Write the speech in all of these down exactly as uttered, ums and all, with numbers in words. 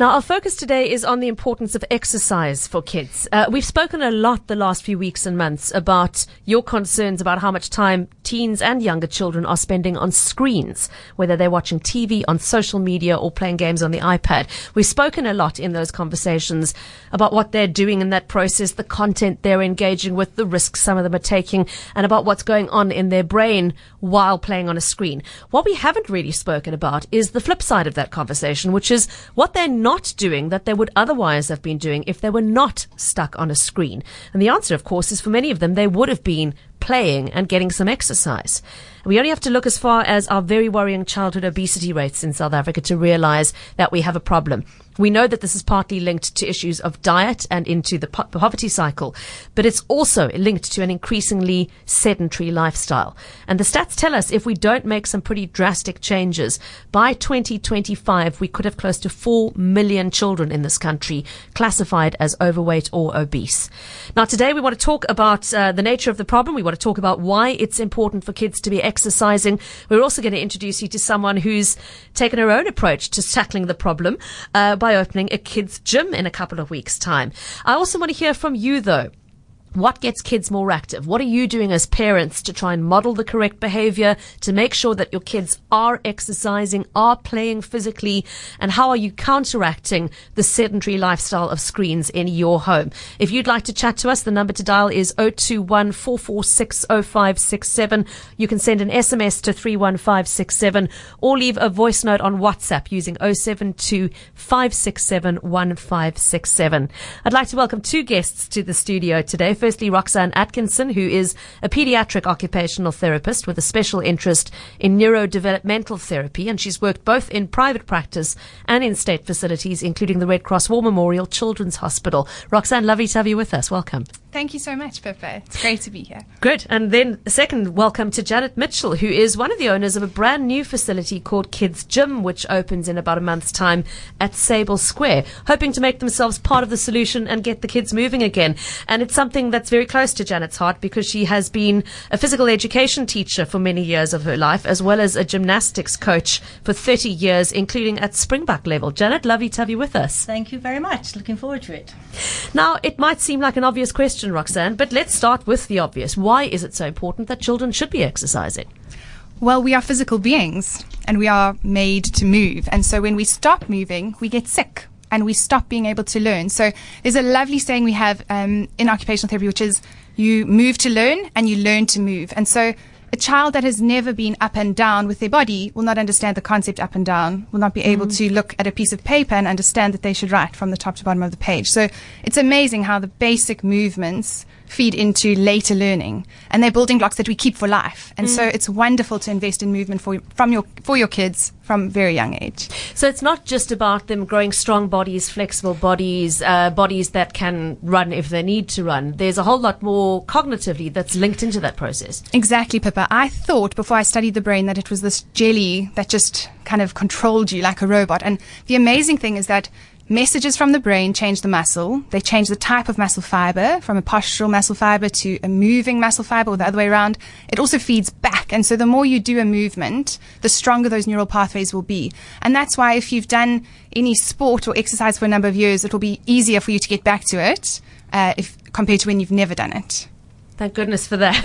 Now, our focus today is on the importance of exercise for kids. Uh, we've spoken a lot the last few weeks and months about your concerns about how much time teens and younger children are spending on screens, whether they're watching T V, on social media, or playing games on the iPad. We've spoken a lot in those conversations about what they're doing in that process, the content they're engaging with, the risks some of them are taking, and about what's going on in their brain while playing on a screen. What we haven't really spoken about is the flip side of that conversation, which is what they're not doing that they would otherwise have been doing if they were not stuck on a screen. And the answer, of course, is for many of them, they would have been playing and getting some exercise. We only have to look as far as our very worrying childhood obesity rates in South Africa to realize that we have a problem. We know that this is partly linked to issues of diet and into the po- poverty cycle, but it's also linked to an increasingly sedentary lifestyle. And the stats tell us if we don't make some pretty drastic changes, by twenty twenty-five, we could have close to four million children in this country classified as overweight or obese. Now, today we want to talk about uh, the nature of the problem. We want to talk about why it's important for kids to be exercising. We're also going to introduce you to someone who's taken her own approach to tackling the problem uh, by opening a kids' gym in a couple of weeks' time. I also want to hear from you, though. What gets kids more active? What are you doing as parents to try and model the correct behavior to make sure that your kids are exercising, are playing physically, and how are you counteracting the sedentary lifestyle of screens in your home? If you'd like to chat to us, the number to dial is zero two one, four four six, zero five six seven. You can send an S M S to three one five six seven or leave a voice note on WhatsApp using zero seven two, five six seven, one five six seven. I'd like to welcome two guests to the studio today. Firstly, Roxanne Atkinson, who is a pediatric occupational therapist with a special interest in neurodevelopmental therapy, and she's worked both in private practice and in state facilities, including the Red Cross War Memorial Children's Hospital. Roxanne, lovely to have you with us. Welcome. Thank you so much, Pippa. It's great to be here. Good. And then second, welcome to Janet Mitchell, who is one of the owners of a brand new facility called Kids Gym, which opens in about a month's time at Sable Square, hoping to make themselves part of the solution and get the kids moving again. And it's something that's very close to Janet's heart because she has been a physical education teacher for many years of her life, as well as a gymnastics coach for thirty years, including at Springbok level. Janet, lovely to have you with us. Thank you very much. Looking forward to it. Now, it might seem like an obvious question, Roxanne, but let's start with the obvious. Why is it so important that children should be exercising? Well, we are physical beings and we are made to move. And so when we stop moving, we get sick and we stop being able to learn. So there's a lovely saying we have um, in occupational therapy, which is you move to learn and you learn to move. And so a child that has never been up and down with their body will not understand the concept up and down, will not be able mm. to look at a piece of paper and understand that they should write from the top to bottom of the page. So it's amazing how the basic movements feed into later learning, and they're building blocks that we keep for life. And mm. so it's wonderful to invest in movement for from your for your kids from very young age. So it's not just about them growing strong bodies, flexible bodies, uh, bodies that can run if they need to run. There's a whole lot more cognitively that's linked into that process. Exactly, Pippa. I thought before I studied the brain that it was this jelly that just kind of controlled you like a robot. And the amazing thing is that messages from the brain change the muscle. They change the type of muscle fiber from a postural muscle fiber to a moving muscle fiber, or the other way around. It also feeds back. And so the more you do a movement, the stronger those neural pathways will be. And that's why if you've done any sport or exercise for a number of years, it will be easier for you to get back to it uh, if compared to when you've never done it. Thank goodness for that.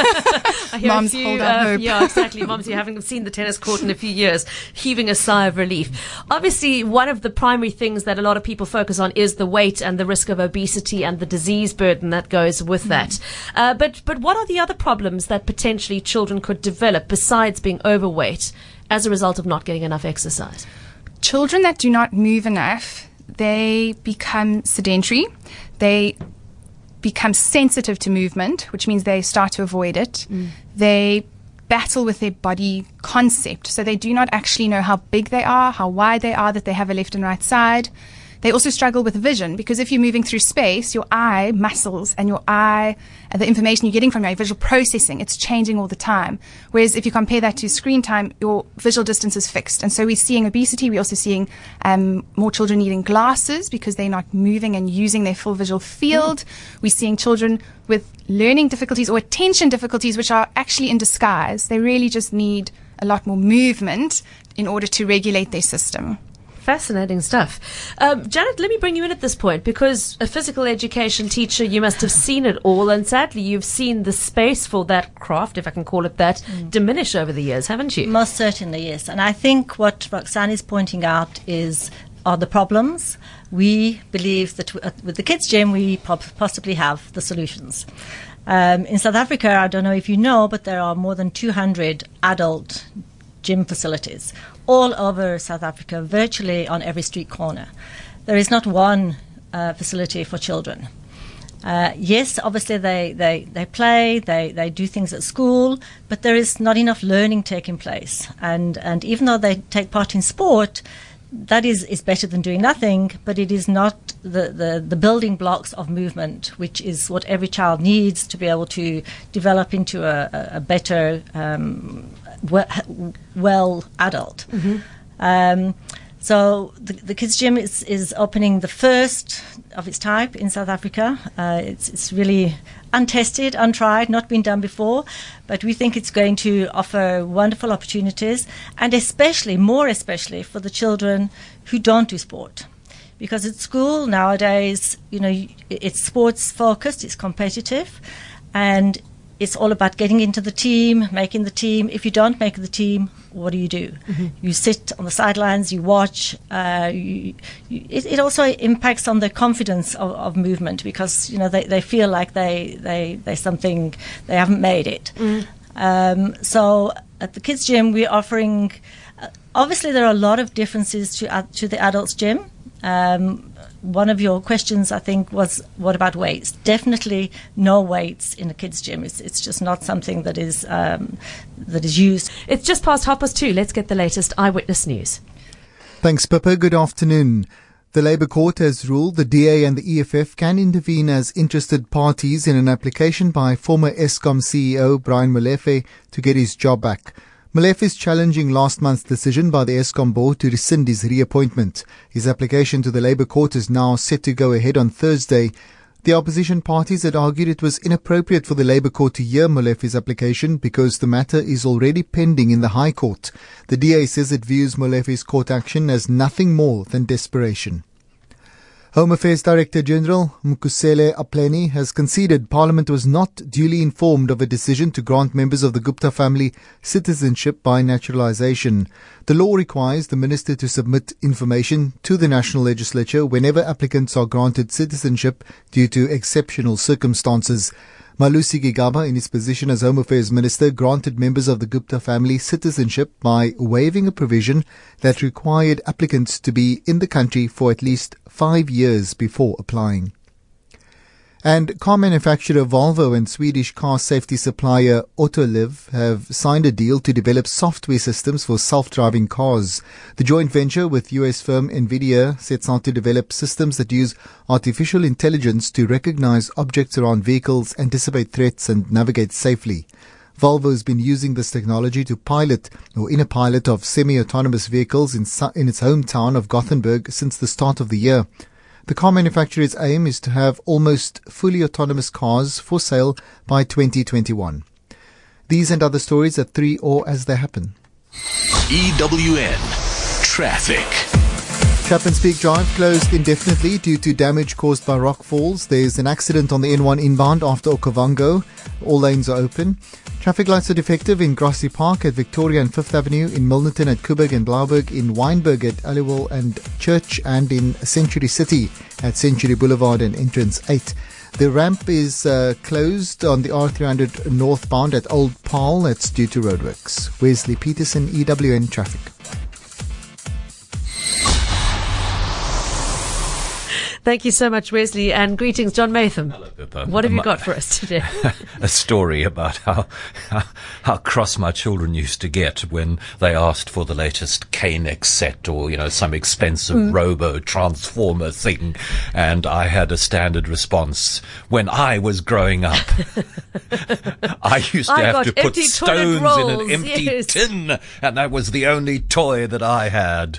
I hear Moms a few, hold out uh, hope. Yeah, exactly. Moms, you haven't seen the tennis court in a few years, heaving a sigh of relief. Obviously, one of the primary things that a lot of people focus on is the weight and the risk of obesity and the disease burden that goes with mm. that. Uh, but, but what are the other problems that potentially children could develop besides being overweight as a result of not getting enough exercise? Children that do not move enough, they become sedentary. They become sensitive to movement, which means they start to avoid it. Mm. They battle with their body concept. So they do not actually know how big they are, how wide they are, that they have a left and right side. They also struggle with vision because if you're moving through space, your eye muscles and your eye, and the information you're getting from your visual processing, it's changing all the time. Whereas if you compare that to screen time, your visual distance is fixed. And so we're seeing obesity. We're also seeing um, more children needing glasses because they're not moving and using their full visual field. Mm. We're seeing children with learning difficulties or attention difficulties, which are actually in disguise. They really just need a lot more movement in order to regulate their system. Fascinating stuff. Um, Janet, let me bring you in at this point, because a physical education teacher, you must have seen it all, and sadly you've seen the space for that craft, if I can call it that, mm. diminish over the years, haven't you? Most certainly, yes. And I think what Roxanne is pointing out is are the problems. We believe that w- with the kids' gym we po- possibly have the solutions. Um, in South Africa, I don't know if you know, but there are more than two hundred adult gym facilities all over South Africa, virtually on every street corner. There is not one uh, facility for children. Uh, yes, obviously they, they, they play, they, they do things at school, but there is not enough learning taking place. And, and even though they take part in sport, that is, is better than doing nothing, but it is not the, the, the building blocks of movement, which is what every child needs to be able to develop into a, a, a better um, well, well adult. Mm-hmm. Um, so the, the kids' gym is, is opening the first of its type in South Africa. Uh, it's, it's really untested, untried, not been done before, but we think it's going to offer wonderful opportunities, and especially, more especially, for the children who don't do sport. Because at school nowadays, you know, it's sports focused, it's competitive, and it's all about getting into the team, making the team. If you don't make the team, what do you do? Mm-hmm. You sit on the sidelines, you watch. Uh, you, you, it, it also impacts on the confidence of, of movement, because you know they, they feel like they they they something they haven't made it. Mm. Um, so at the kids' gym, we're offering. Uh, obviously, there are a lot of differences to uh, to the adults' gym. Um, One of your questions, I think, was what about weights? Definitely no weights in a kids' gym. It's, it's just not something that is um, that is used. It's just past half past two. Let's get the latest Eyewitness News. Thanks, Pippa. Good afternoon. The Labour Court has ruled the D A and the E F F can intervene as interested parties in an application by former Eskom C E O Brian Molefe to get his job back. Molefe is challenging last month's decision by the Eskom board to rescind his reappointment. His application to the Labour Court is now set to go ahead on Thursday. The opposition parties had argued it was inappropriate for the Labour Court to hear Molefe's application because the matter is already pending in the High Court. The D A says it views Molefe's court action as nothing more than desperation. Home Affairs Director General Mkhuseli Apleni has conceded Parliament was not duly informed of a decision to grant members of the Gupta family citizenship by naturalization. The law requires the minister to submit information to the National Legislature whenever applicants are granted citizenship due to exceptional circumstances. Malusi Gigaba, in his position as Home Affairs Minister, granted members of the Gupta family citizenship by waiving a provision that required applicants to be in the country for at least five years before applying. And car manufacturer Volvo and Swedish car safety supplier Autoliv have signed a deal to develop software systems for self-driving cars. The joint venture with U S firm Nvidia sets out to develop systems that use artificial intelligence to recognize objects around vehicles, anticipate threats, and navigate safely. Volvo has been using this technology to pilot or in a pilot of semi-autonomous vehicles in, in its hometown of Gothenburg since the start of the year. The car manufacturer's aim is to have almost fully autonomous cars for sale by twenty twenty-one. These and other stories at three or as they happen. E W N Traffic. Chapman's Peak Drive closed indefinitely due to damage caused by rock falls. There's an accident on the N one inbound after Okavango. All lanes are open. Traffic lights are defective in Grassy Park at Victoria and Fifth Avenue, in Milnerton at Kuberg and Blauberg, in Wynberg at Aliwal and Church, and in Century City at Century Boulevard and Entrance eight. The ramp is uh, closed on the R three hundred northbound at Old Paarl. That's due to roadworks. Wesley Peterson, E W N Traffic. Thank you so much, Wesley, and greetings, John Matham. Hello, Pippa. What have Um, you got for us today? A story about how, how how cross my children used to get when they asked for the latest K N X set or, you know, some expensive mm. robo transformer thing, and I had a standard response. When I was growing up, I used to I have to put empty toilet stones rolls, in an empty yes. tin, and that was the only toy that I had.